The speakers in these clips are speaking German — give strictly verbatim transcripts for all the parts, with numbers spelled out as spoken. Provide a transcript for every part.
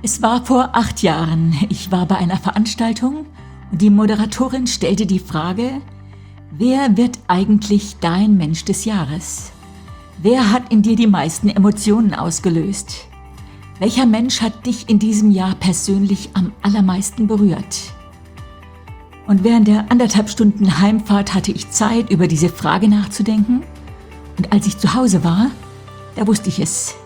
Es war vor acht Jahren. Ich war bei einer Veranstaltung und die Moderatorin stellte die Frage: Wer wird eigentlich dein Mensch des Jahres? Wer hat in dir die meisten Emotionen ausgelöst? Welcher Mensch hat dich in diesem Jahr persönlich am allermeisten berührt? Und während der anderthalb Stunden Heimfahrt hatte ich Zeit, über diese Frage nachzudenken. Und als ich zu Hause war, da wusste ich es.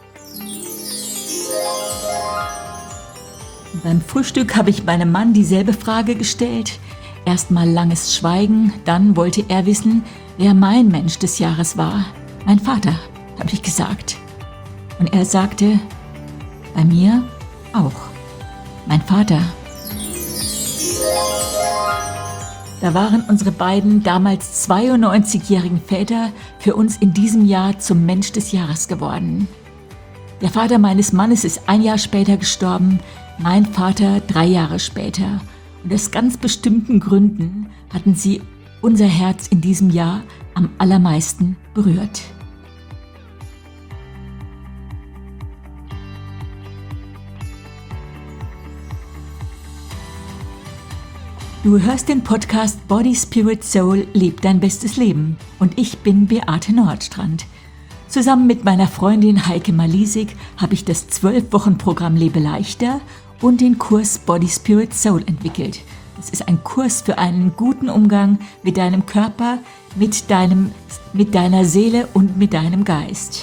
Beim Frühstück habe ich meinem Mann dieselbe Frage gestellt. Erstmal langes Schweigen, dann wollte er wissen, wer mein Mensch des Jahres war. Mein Vater, habe ich gesagt. Und er sagte, bei mir auch. Mein Vater. Da waren unsere beiden damals zweiundneunzigjährigen Väter für uns in diesem Jahr zum Mensch des Jahres geworden. Der Vater meines Mannes ist ein Jahr später gestorben, mein Vater drei Jahre später. Und aus ganz bestimmten Gründen hatten sie unser Herz in diesem Jahr am allermeisten berührt. Du hörst den Podcast Body, Spirit, Soul, leb dein bestes Leben. Und ich bin Beate Nordstrand. Zusammen mit meiner Freundin Heike Malisik habe ich das zwölf Wochen Programm Lebe leichter und den Kurs Body, Spirit, Soul entwickelt. Es ist ein Kurs für einen guten Umgang mit deinem Körper, mit deinem, mit deiner Seele und mit deinem Geist.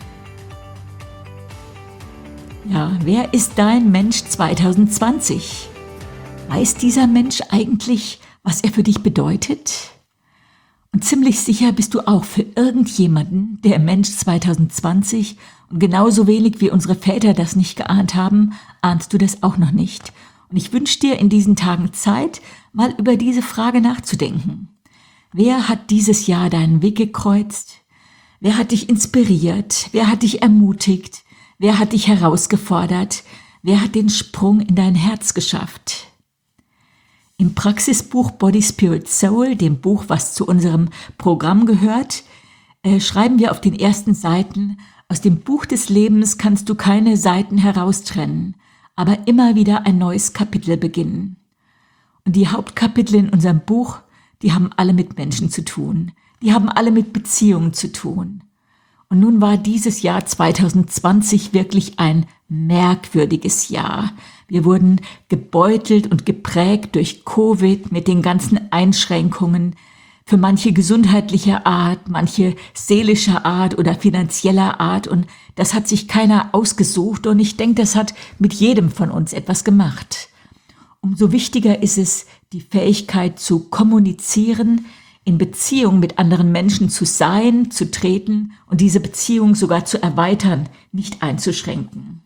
Ja, wer ist dein Mensch zwanzig zwanzig? Weiß dieser Mensch eigentlich, was er für dich bedeutet? Und ziemlich sicher bist du auch für irgendjemanden der Mensch zwanzig zwanzig und genauso wenig wie unsere Väter das nicht geahnt haben, ahnst du das auch noch nicht. Und ich wünsche dir in diesen Tagen Zeit, mal über diese Frage nachzudenken. Wer hat dieses Jahr deinen Weg gekreuzt? Wer hat dich inspiriert? Wer hat dich ermutigt? Wer hat dich herausgefordert? Wer hat den Sprung in dein Herz geschafft? Im Praxisbuch Body, Spirit, Soul, dem Buch, was zu unserem Programm gehört, äh, schreiben wir auf den ersten Seiten: Aus dem Buch des Lebens kannst du keine Seiten heraustrennen, aber immer wieder ein neues Kapitel beginnen. Und die Hauptkapitel in unserem Buch, die haben alle mit Menschen zu tun. Die haben alle mit Beziehungen zu tun. Und nun war dieses Jahr zwanzig zwanzig wirklich ein merkwürdiges Jahr. Wir wurden gebeutelt und geprägt durch Covid mit den ganzen Einschränkungen, für manche gesundheitlicher Art, manche seelischer Art oder finanzieller Art. Und das hat sich keiner ausgesucht und ich denke, das hat mit jedem von uns etwas gemacht. Umso wichtiger ist es, die Fähigkeit zu kommunizieren, in Beziehung mit anderen Menschen zu sein, zu treten und diese Beziehung sogar zu erweitern, nicht einzuschränken.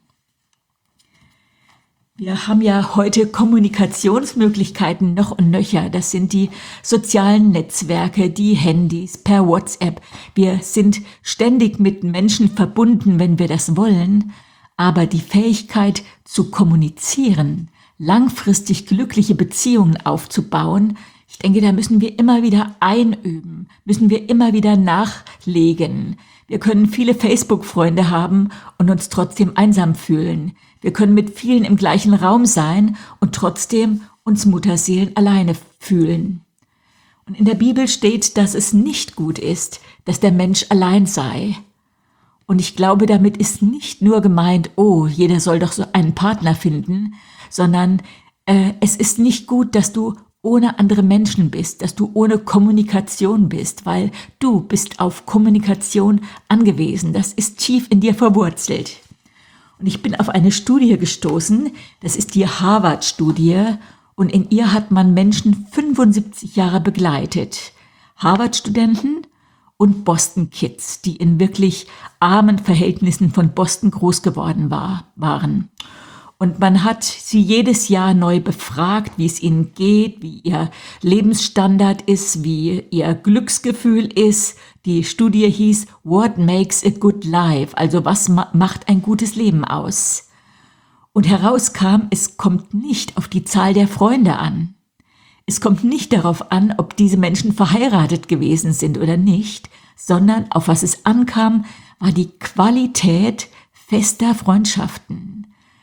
Wir haben ja heute Kommunikationsmöglichkeiten noch und nöcher. Das sind die sozialen Netzwerke, die Handys, per WhatsApp. Wir sind ständig mit Menschen verbunden, wenn wir das wollen. Aber die Fähigkeit zu kommunizieren, langfristig glückliche Beziehungen aufzubauen, ich denke, da müssen wir immer wieder einüben, müssen wir immer wieder nachlegen. Wir können viele Facebook-Freunde haben und uns trotzdem einsam fühlen. Wir können mit vielen im gleichen Raum sein und trotzdem uns Mutterseelen alleine fühlen. Und in der Bibel steht, dass es nicht gut ist, dass der Mensch allein sei. Und ich glaube, damit ist nicht nur gemeint, oh, jeder soll doch so einen Partner finden, sondern äh, es ist nicht gut, dass du ohne andere Menschen bist, dass du ohne Kommunikation bist, weil du bist auf Kommunikation angewiesen. Das ist tief in dir verwurzelt. Und ich bin auf eine Studie gestoßen, das ist die Harvard-Studie, und in ihr hat man Menschen fünfundsiebzig Jahre begleitet. Harvard-Studenten und Boston-Kids, die in wirklich armen Verhältnissen von Boston groß geworden war, waren. Und man hat sie jedes Jahr neu befragt, wie es ihnen geht, wie ihr Lebensstandard ist, wie ihr Glücksgefühl ist. Die Studie hieß What makes a good life? Also was ma- macht ein gutes Leben aus? Und herauskam, es kommt nicht auf die Zahl der Freunde an. Es kommt nicht darauf an, ob diese Menschen verheiratet gewesen sind oder nicht, sondern auf was es ankam, war die Qualität fester Freundschaften.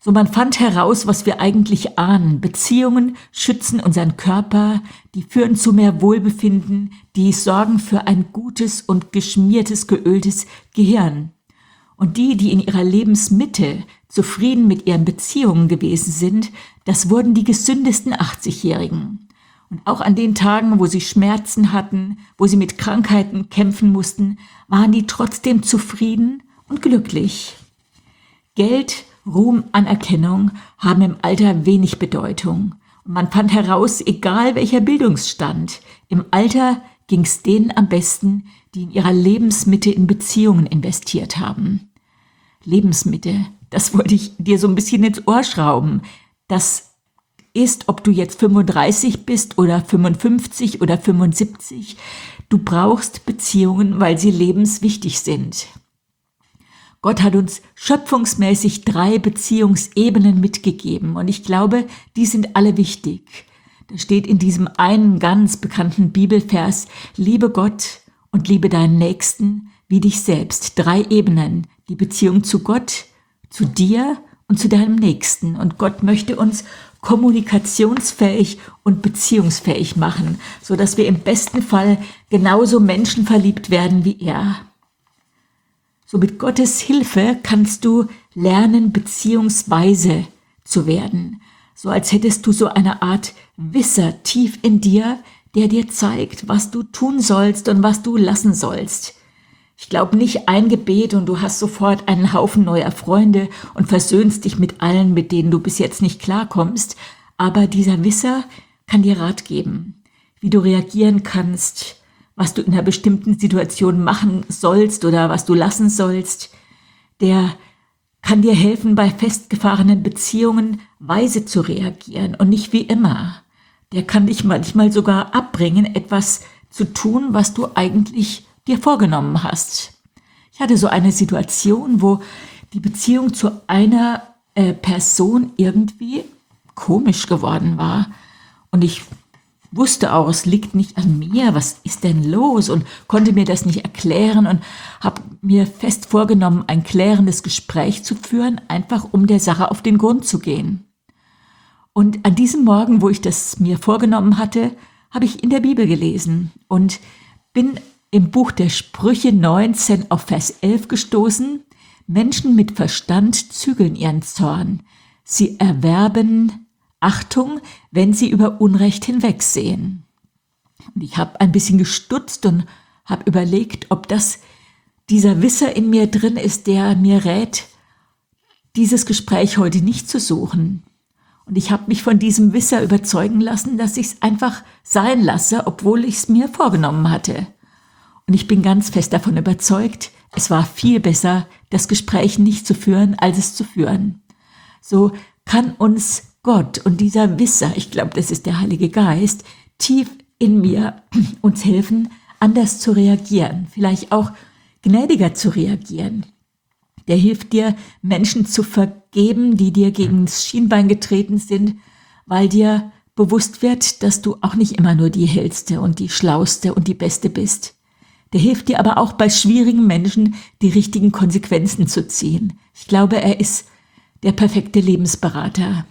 So, man fand heraus, was wir eigentlich ahnen. Beziehungen schützen unseren Körper, die führen zu mehr Wohlbefinden, die sorgen für ein gutes und geschmiertes, geöltes Gehirn. Und die, die in ihrer Lebensmitte zufrieden mit ihren Beziehungen gewesen sind, das wurden die gesündesten achtzigjährigen. Und auch an den Tagen, wo sie Schmerzen hatten, wo sie mit Krankheiten kämpfen mussten, waren die trotzdem zufrieden und glücklich. Geld, Ruhm, Anerkennung haben im Alter wenig Bedeutung. Und man fand heraus, egal welcher Bildungsstand, im Alter ging es denen am besten, die in ihrer Lebensmitte in Beziehungen investiert haben. Lebensmitte, das wollte ich dir so ein bisschen ins Ohr schrauben. Das ist, ob du jetzt fünfunddreißig bist oder fünfundfünfzig oder fünfundsiebzig, du brauchst Beziehungen, weil sie lebenswichtig sind. Gott hat uns schöpfungsmäßig drei Beziehungsebenen mitgegeben und ich glaube, die sind alle wichtig. Da steht in diesem einen ganz bekannten Bibelvers, liebe Gott und liebe deinen Nächsten wie dich selbst. Drei Ebenen, die Beziehung zu Gott, zu dir und zu deinem Nächsten. Und Gott möchte uns kommunikationsfähig und beziehungsfähig machen, sodass wir im besten Fall genauso menschenverliebt werden wie er. So mit Gottes Hilfe kannst du lernen, beziehungsweise zu werden. So als hättest du so eine Art Wisser tief in dir, der dir zeigt, was du tun sollst und was du lassen sollst. Ich glaube nicht ein Gebet und du hast sofort einen Haufen neuer Freunde und versöhnst dich mit allen, mit denen du bis jetzt nicht klarkommst. Aber dieser Wisser kann dir Rat geben, wie du reagieren kannst, was du in einer bestimmten Situation machen sollst oder was du lassen sollst. Der kann dir helfen, bei festgefahrenen Beziehungen weise zu reagieren und nicht wie immer. Der kann dich manchmal sogar abbringen, etwas zu tun, was du eigentlich dir vorgenommen hast. Ich hatte so eine Situation, wo die Beziehung zu einer äh, Person irgendwie komisch geworden war. Und ich wusste auch, es liegt nicht an mir, was ist denn los? Und konnte mir das nicht erklären und habe mir fest vorgenommen, ein klärendes Gespräch zu führen, einfach um der Sache auf den Grund zu gehen. Und an diesem Morgen, wo ich das mir vorgenommen hatte, habe ich in der Bibel gelesen und bin im Buch der Sprüche neunzehn auf Vers elf gestoßen. Menschen mit Verstand zügeln ihren Zorn. Sie erwerben Achtung, wenn sie über Unrecht hinwegsehen. Und ich habe ein bisschen gestutzt und habe überlegt, ob das dieser Wisser in mir drin ist, der mir rät, dieses Gespräch heute nicht zu suchen. Und ich habe mich von diesem Wisser überzeugen lassen, dass ich es einfach sein lasse, obwohl ich es mir vorgenommen hatte. Und ich bin ganz fest davon überzeugt, es war viel besser, das Gespräch nicht zu führen, als es zu führen. So kann uns Gott und dieser Wisser, ich glaube, das ist der Heilige Geist, tief in mir uns helfen, anders zu reagieren, vielleicht auch gnädiger zu reagieren. Der hilft dir, Menschen zu vergeben, die dir gegen das Schienbein getreten sind, weil dir bewusst wird, dass du auch nicht immer nur die Hellste und die Schlauste und die Beste bist. Der hilft dir aber auch bei schwierigen Menschen, die richtigen Konsequenzen zu ziehen. Ich glaube, er ist der perfekte Lebensberater.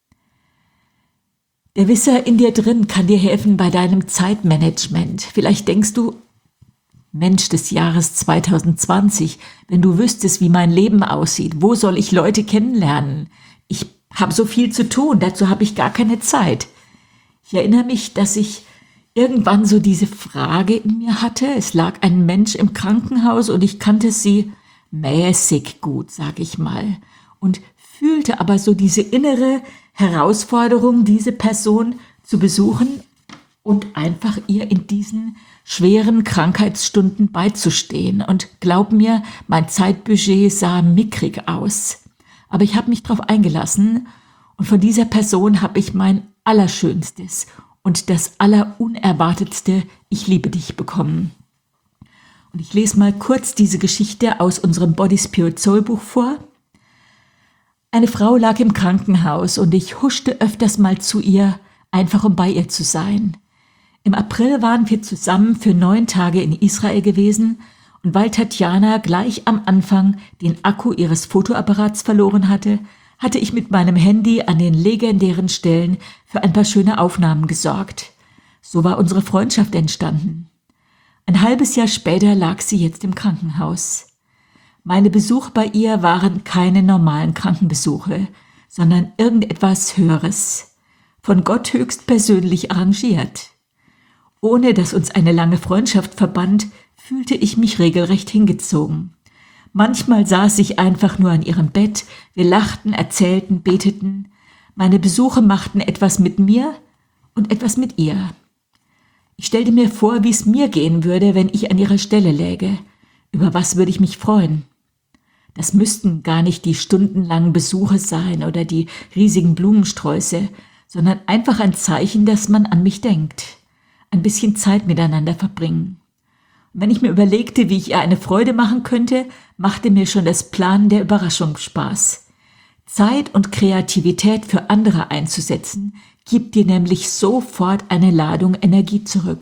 Der Wisser in dir drin kann dir helfen bei deinem Zeitmanagement. Vielleicht denkst du, Mensch des Jahres zwanzig zwanzig, wenn du wüsstest, wie mein Leben aussieht, wo soll ich Leute kennenlernen? Ich habe so viel zu tun, dazu habe ich gar keine Zeit. Ich erinnere mich, dass ich irgendwann so diese Frage in mir hatte. Es lag ein Mensch im Krankenhaus und ich kannte sie mäßig gut, sage ich mal, und fühlte aber so diese innere Herausforderung, diese Person zu besuchen und einfach ihr in diesen schweren Krankheitsstunden beizustehen. Und glaub mir, mein Zeitbudget sah mickrig aus. Aber ich habe mich darauf eingelassen und von dieser Person habe ich mein Allerschönstes und das Allerunerwartetste Ich liebe dich bekommen. Und ich lese mal kurz diese Geschichte aus unserem Body Spirit Soul Buch vor. Eine Frau lag im Krankenhaus und ich huschte öfters mal zu ihr, einfach um bei ihr zu sein. Im April waren wir zusammen für neun Tage in Israel gewesen und weil Tatjana gleich am Anfang den Akku ihres Fotoapparats verloren hatte, hatte ich mit meinem Handy an den legendären Stellen für ein paar schöne Aufnahmen gesorgt. So war unsere Freundschaft entstanden. Ein halbes Jahr später lag sie jetzt im Krankenhaus. Meine Besuche bei ihr waren keine normalen Krankenbesuche, sondern irgendetwas Höheres, von Gott höchstpersönlich arrangiert. Ohne dass uns eine lange Freundschaft verband, fühlte ich mich regelrecht hingezogen. Manchmal saß ich einfach nur an ihrem Bett, wir lachten, erzählten, beteten. Meine Besuche machten etwas mit mir und etwas mit ihr. Ich stellte mir vor, wie es mir gehen würde, wenn ich an ihrer Stelle läge. Über was würde ich mich freuen? Das müssten gar nicht die stundenlangen Besuche sein oder die riesigen Blumensträuße, sondern einfach ein Zeichen, dass man an mich denkt. Ein bisschen Zeit miteinander verbringen. Und wenn ich mir überlegte, wie ich ihr eine Freude machen könnte, machte mir schon das Planen der Überraschung Spaß. Zeit und Kreativität für andere einzusetzen, gibt dir nämlich sofort eine Ladung Energie zurück.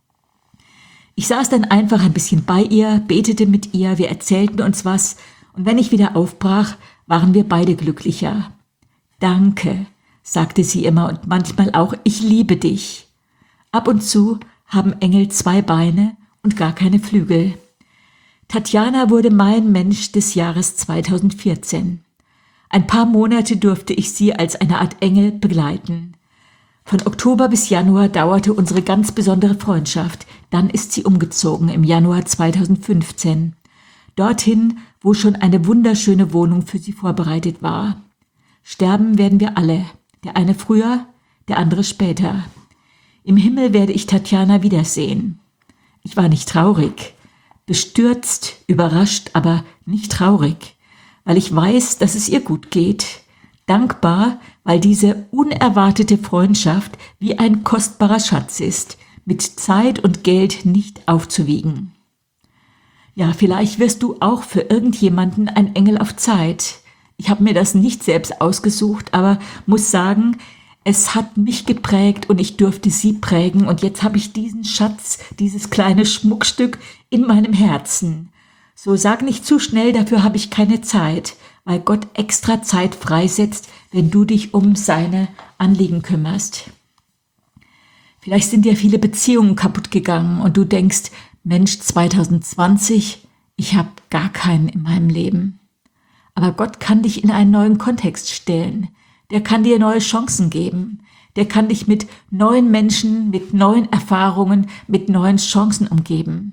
Ich saß dann einfach ein bisschen bei ihr, betete mit ihr, wir erzählten uns was und wenn ich wieder aufbrach, waren wir beide glücklicher. Danke, sagte sie immer und manchmal auch, ich liebe dich. Ab und zu haben Engel zwei Beine und gar keine Flügel. Tatjana wurde mein Mensch des Jahres zweitausendvierzehn. Ein paar Monate durfte ich sie als eine Art Engel begleiten. Von Oktober bis Januar dauerte unsere ganz besondere Freundschaft. Dann ist sie umgezogen im Januar zweitausendfünfzehn. Dorthin, wo schon eine wunderschöne Wohnung für sie vorbereitet war. Sterben werden wir alle. Der eine früher, der andere später. Im Himmel werde ich Tatjana wiedersehen. Ich war nicht traurig. Bestürzt, überrascht, aber nicht traurig. Weil ich weiß, dass es ihr gut geht. Dankbar, weil diese unerwartete Freundschaft wie ein kostbarer Schatz ist, mit Zeit und Geld nicht aufzuwiegen. Ja, vielleicht wirst du auch für irgendjemanden ein Engel auf Zeit. Ich habe mir das nicht selbst ausgesucht, aber muss sagen, es hat mich geprägt und ich durfte sie prägen und jetzt habe ich diesen Schatz, dieses kleine Schmuckstück in meinem Herzen. So sag nicht zu schnell, dafür habe ich keine Zeit, weil Gott extra Zeit freisetzt, wenn du dich um seine Anliegen kümmerst. Vielleicht sind dir viele Beziehungen kaputt gegangen und du denkst, Mensch, zweitausendzwanzig, ich habe gar keinen in meinem Leben. Aber Gott kann dich in einen neuen Kontext stellen. Der kann dir neue Chancen geben. Der kann dich mit neuen Menschen, mit neuen Erfahrungen, mit neuen Chancen umgeben.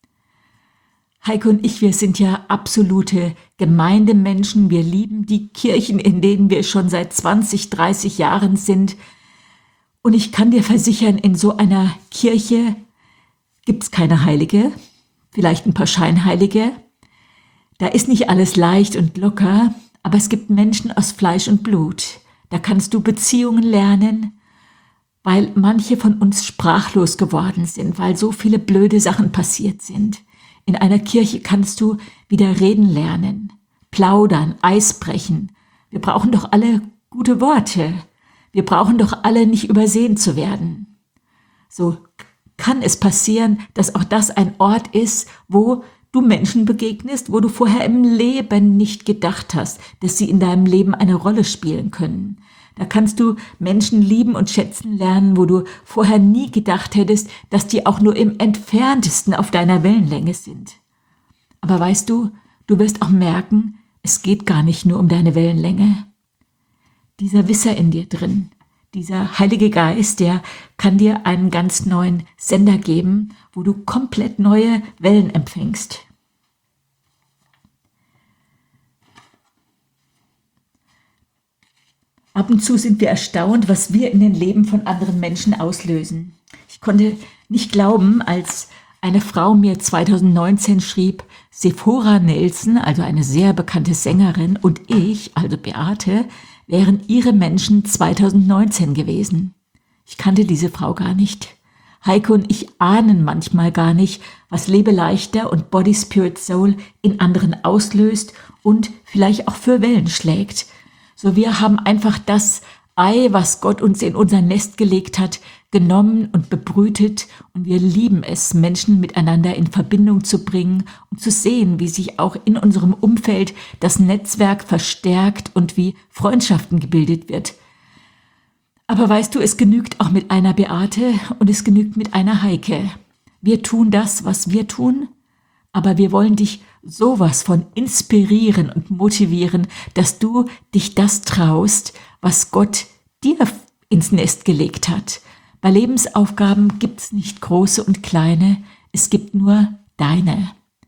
Heike und ich, wir sind ja absolute Gemeindemenschen. Wir lieben die Kirchen, in denen wir schon seit zwanzig, dreißig Jahren sind. Und ich kann dir versichern, in so einer Kirche gibt's keine Heilige, vielleicht ein paar Scheinheilige. Da ist nicht alles leicht und locker, aber es gibt Menschen aus Fleisch und Blut. Da kannst du Beziehungen lernen, weil manche von uns sprachlos geworden sind, weil so viele blöde Sachen passiert sind. In einer Kirche kannst du wieder reden lernen, plaudern, Eis brechen. Wir brauchen doch alle gute Worte. Wir brauchen doch alle nicht übersehen zu werden. So kann es passieren, dass auch das ein Ort ist, wo du Menschen begegnest, wo du vorher im Leben nicht gedacht hast, dass sie in deinem Leben eine Rolle spielen können. Da kannst du Menschen lieben und schätzen lernen, wo du vorher nie gedacht hättest, dass die auch nur im Entferntesten auf deiner Wellenlänge sind. Aber weißt du, du wirst auch merken, es geht gar nicht nur um deine Wellenlänge. Dieser Wisser in dir drin, dieser Heilige Geist, der kann dir einen ganz neuen Sender geben, wo du komplett neue Wellen empfängst. Ab und zu sind wir erstaunt, was wir in den Leben von anderen Menschen auslösen. Ich konnte nicht glauben, als eine Frau mir zweitausendneunzehn schrieb, Sephora Nelson, also eine sehr bekannte Sängerin, und ich, also Beate, wären ihre Menschen zweitausendneunzehn gewesen. Ich kannte diese Frau gar nicht. Heike und ich ahnen manchmal gar nicht, was Lebe leichter und Body, Spirit, Soul in anderen auslöst und vielleicht auch für Wellen schlägt. So, wir haben einfach das Ei, was Gott uns in unser Nest gelegt hat, genommen und bebrütet und wir lieben es, Menschen miteinander in Verbindung zu bringen und zu sehen, wie sich auch in unserem Umfeld das Netzwerk verstärkt und wie Freundschaften gebildet wird. Aber weißt du, es genügt auch mit einer Beate und es genügt mit einer Heike. Wir tun das, was wir tun, aber wir wollen dich sowas von inspirieren und motivieren, dass du dich das traust, was Gott dir ins Nest gelegt hat. Bei Lebensaufgaben gibt's nicht große und kleine, es gibt nur deine.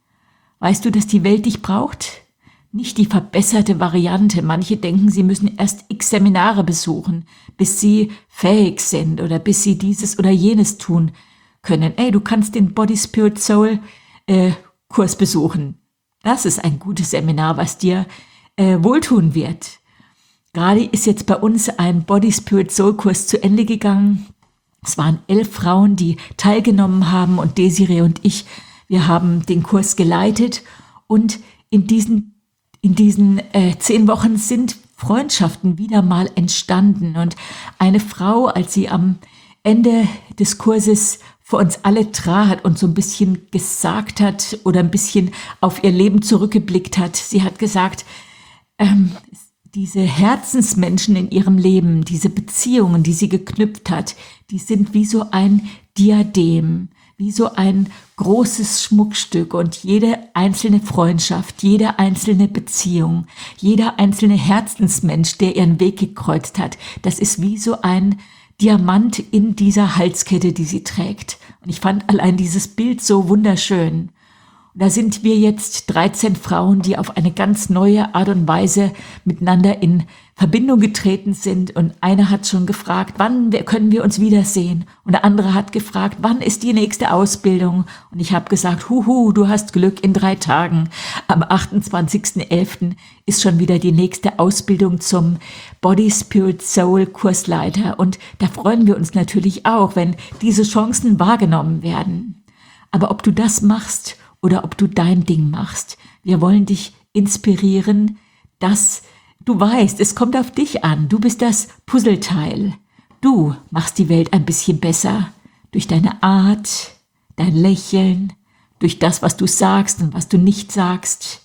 Weißt du, dass die Welt dich braucht? Nicht die verbesserte Variante. Manche denken, sie müssen erst x Seminare besuchen, bis sie fähig sind oder bis sie dieses oder jenes tun können. Ey, du kannst den Body, Spirit, Soul äh, Kurs besuchen. Das ist ein gutes Seminar, was dir äh, wohltun wird. Gerade ist jetzt bei uns ein Body, Spirit, Soul Kurs zu Ende gegangen. Es waren elf Frauen, die teilgenommen haben und Desiree und ich, wir haben den Kurs geleitet und in diesen, in diesen äh, zehn Wochen sind Freundschaften wieder mal entstanden und eine Frau, als sie am Ende des Kurses vor uns alle trat und so ein bisschen gesagt hat oder ein bisschen auf ihr Leben zurückgeblickt hat, sie hat gesagt, ähm, diese Herzensmenschen in ihrem Leben, diese Beziehungen, die sie geknüpft hat, die sind wie so ein Diadem, wie so ein großes Schmuckstück und jede einzelne Freundschaft, jede einzelne Beziehung, jeder einzelne Herzensmensch, der ihren Weg gekreuzt hat, das ist wie so ein Diamant in dieser Halskette, die sie trägt. Und ich fand allein dieses Bild so wunderschön. Da sind wir jetzt dreizehn Frauen, die auf eine ganz neue Art und Weise miteinander in Verbindung getreten sind. Und eine hat schon gefragt, wann können wir uns wiedersehen? Und der andere hat gefragt, wann ist die nächste Ausbildung? Und ich habe gesagt, huhu, du hast Glück, in drei Tagen. Am achtundzwanzigsten elften ist schon wieder die nächste Ausbildung zum Body, Spirit, Soul Kursleiter. Und da freuen wir uns natürlich auch, wenn diese Chancen wahrgenommen werden. Aber ob du das machst oder ob du dein Ding machst. Wir wollen dich inspirieren, dass du weißt, es kommt auf dich an. Du bist das Puzzleteil. Du machst die Welt ein bisschen besser durch deine Art, dein Lächeln, durch das, was du sagst und was du nicht sagst.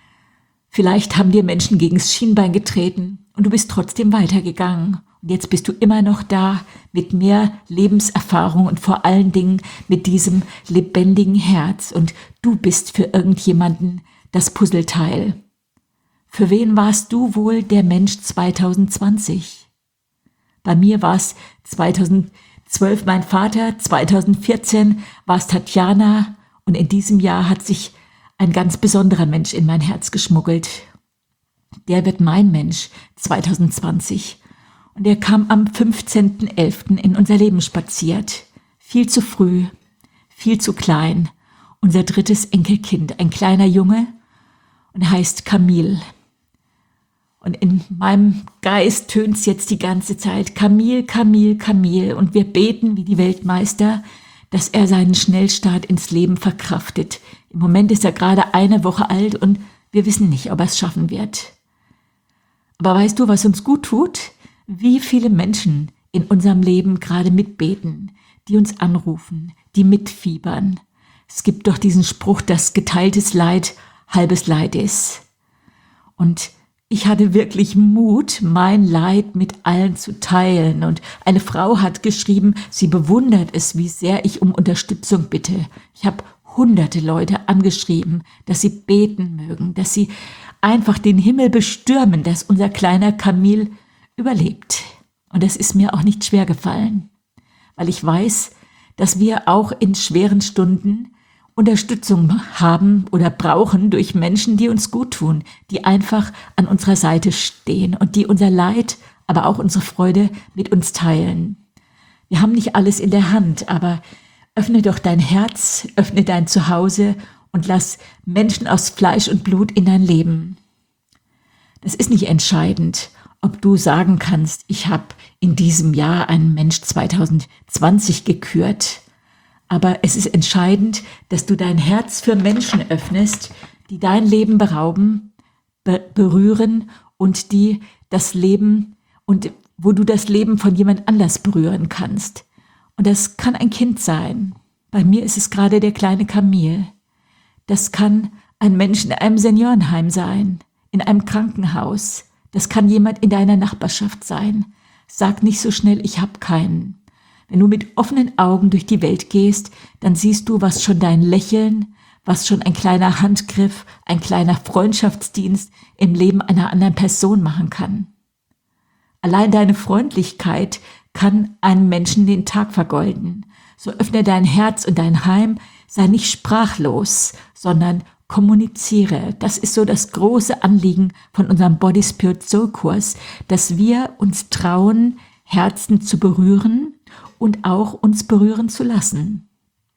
Vielleicht haben dir Menschen gegens Schienbein getreten und du bist trotzdem weitergegangen. Und jetzt bist du immer noch da mit mehr Lebenserfahrung und vor allen Dingen mit diesem lebendigen Herz. Und du bist für irgendjemanden das Puzzleteil. Für wen warst du wohl der Mensch zwanzig zwanzig? Bei mir war es zweitausendzwölf mein Vater, zweitausendvierzehn war es Tatjana und in diesem Jahr hat sich ein ganz besonderer Mensch in mein Herz geschmuggelt. Der wird mein Mensch zwanzig zwanzig. Und er kam am fünfzehnten elften in unser Leben spaziert. Viel zu früh, viel zu klein. Unser drittes Enkelkind, ein kleiner Junge und er heißt Camille. Und in meinem Geist tönt's jetzt die ganze Zeit, Camille, Camille, Camille. Und wir beten wie die Weltmeister, dass er seinen Schnellstart ins Leben verkraftet. Im Moment ist er gerade eine Woche alt und wir wissen nicht, ob er es schaffen wird. Aber weißt du, was uns gut tut? Wie viele Menschen in unserem Leben gerade mitbeten, die uns anrufen, die mitfiebern. Es gibt doch diesen Spruch, dass geteiltes Leid halbes Leid ist. Und ich hatte wirklich Mut, mein Leid mit allen zu teilen. Und eine Frau hat geschrieben, sie bewundert es, wie sehr ich um Unterstützung bitte. Ich habe hunderte Leute angeschrieben, dass sie beten mögen, dass sie einfach den Himmel bestürmen, dass unser kleiner Camille überlebt. Und das ist mir auch nicht schwer gefallen, weil ich weiß, dass wir auch in schweren Stunden Unterstützung haben oder brauchen durch Menschen, die uns gut tun, die einfach an unserer Seite stehen und die unser Leid, aber auch unsere Freude mit uns teilen. Wir haben nicht alles in der Hand, aber öffne doch dein Herz, öffne dein Zuhause und lass Menschen aus Fleisch und Blut in dein Leben. Das ist nicht entscheidend, ob du sagen kannst, ich habe in diesem Jahr einen Mensch zwanzig zwanzig gekürt. Aber es ist entscheidend, dass du dein Herz für Menschen öffnest, die dein Leben berauben, be- berühren und die das Leben und wo du das Leben von jemand anders berühren kannst. Und das kann ein Kind sein. Bei mir ist es gerade der kleine Kamil. Das kann ein Mensch in einem Seniorenheim sein, in einem Krankenhaus. Das kann jemand in deiner Nachbarschaft sein. Sag nicht so schnell, ich habe keinen. Wenn du mit offenen Augen durch die Welt gehst, dann siehst du, was schon dein Lächeln, was schon ein kleiner Handgriff, ein kleiner Freundschaftsdienst im Leben einer anderen Person machen kann. Allein deine Freundlichkeit kann einem Menschen den Tag vergolden. So öffne dein Herz und dein Heim, sei nicht sprachlos, sondern kommuniziere. Das ist so das große Anliegen von unserem Body Spirit Soul Kurs, dass wir uns trauen, Herzen zu berühren und auch uns berühren zu lassen.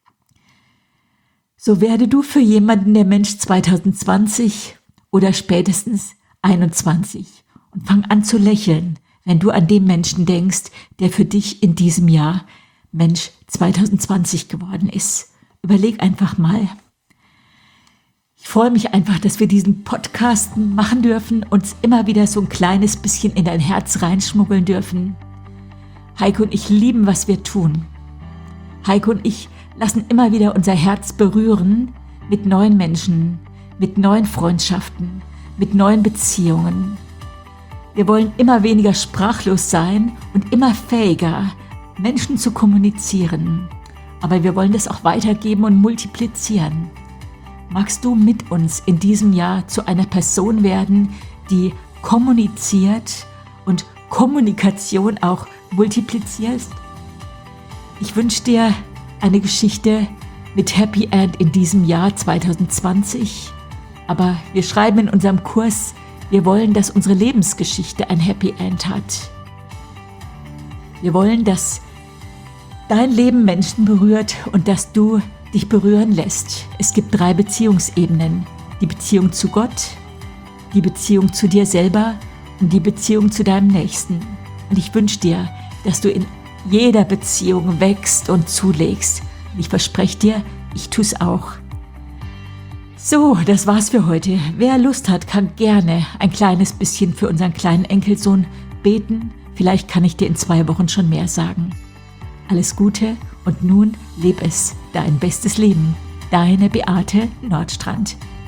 So werde du für jemanden der Mensch zwanzig zwanzig oder spätestens einundzwanzig und fang an zu lächeln, wenn du an den Menschen denkst, der für dich in diesem Jahr Mensch zwanzig zwanzig geworden ist. Überleg einfach mal. Ich freue mich einfach, dass wir diesen Podcast machen dürfen, uns immer wieder so ein kleines bisschen in dein Herz reinschmuggeln dürfen. Heike und ich lieben, was wir tun. Heike und ich lassen immer wieder unser Herz berühren mit neuen Menschen, mit neuen Freundschaften, mit neuen Beziehungen. Wir wollen immer weniger sprachlos sein und immer fähiger, Menschen zu kommunizieren. Aber wir wollen das auch weitergeben und multiplizieren. Magst du mit uns in diesem Jahr zu einer Person werden, die kommuniziert und Kommunikation auch multipliziert? Ich wünsche dir eine Geschichte mit Happy End in diesem Jahr zwanzig zwanzig. Aber wir schreiben in unserem Kurs, wir wollen, dass unsere Lebensgeschichte ein Happy End hat. Wir wollen, dass dein Leben Menschen berührt und dass du dich berühren lässt. Es gibt drei Beziehungsebenen. Die Beziehung zu Gott, die Beziehung zu dir selber und die Beziehung zu deinem Nächsten. Und ich wünsche dir, dass du in jeder Beziehung wächst und zulegst. Und ich verspreche dir, ich tue es auch. So, das war's für heute. Wer Lust hat, kann gerne ein kleines bisschen für unseren kleinen Enkelsohn beten. Vielleicht kann ich dir in zwei Wochen schon mehr sagen. Alles Gute und nun leb es, dein bestes Leben. Deine Beate Nordstrand.